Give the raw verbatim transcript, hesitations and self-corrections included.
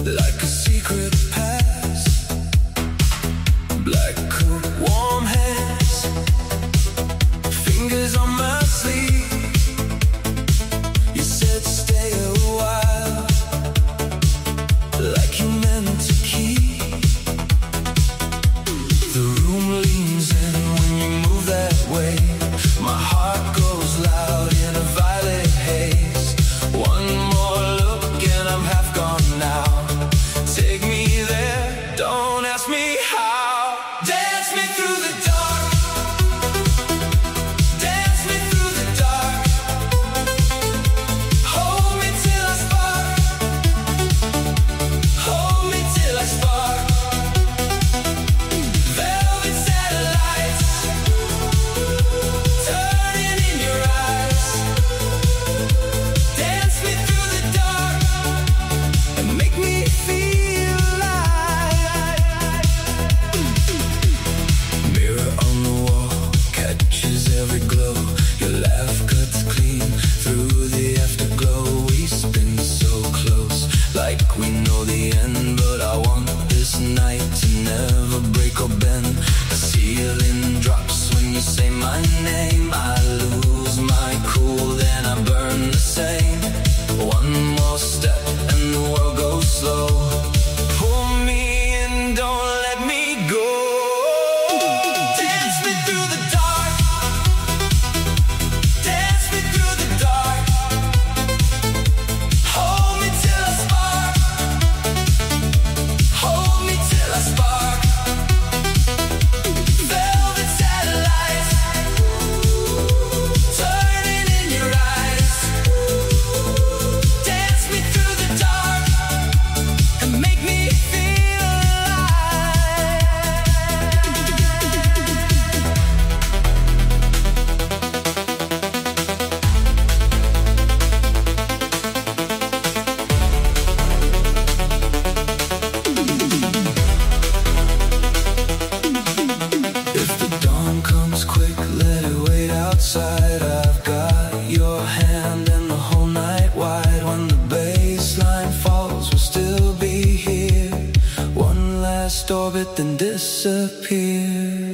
like a secret past. Black coat, warm hands, fingers on my sleeve. You said stay a while, like you meant to keep. The room leans in when you move that way. My heart goes loud in a violet haze. One more look and I'm half gone now. Take me there, don't ask me how. Dance me through the dark. Dance me through the dark. Hold me till I spark. Hold me till I spark. Velvet satellites turning in your eyes. Dance me through the dark and make me feel alive. Mirror on the wall catches every glow. Your laugh cuts clean through the afterglow. We spin so close, like we know the end. But I want this night to never break or bend. The ceiling drops when you say my name. I lose my cool, then I burn the same. One more step and the world goes slow. Pull me in, don't let me go. Dance me through the dark. Dance me through the dark. Hold me till I spark. Hold me till I spark. Velvet satellites turning in your eyes. Dance me through the dark and make me feel alive. If the dawn comes quick, let it wait outside. I've got your hand and the whole night wide. When the baseline falls, we'll still be here. One last orbit, then disappear.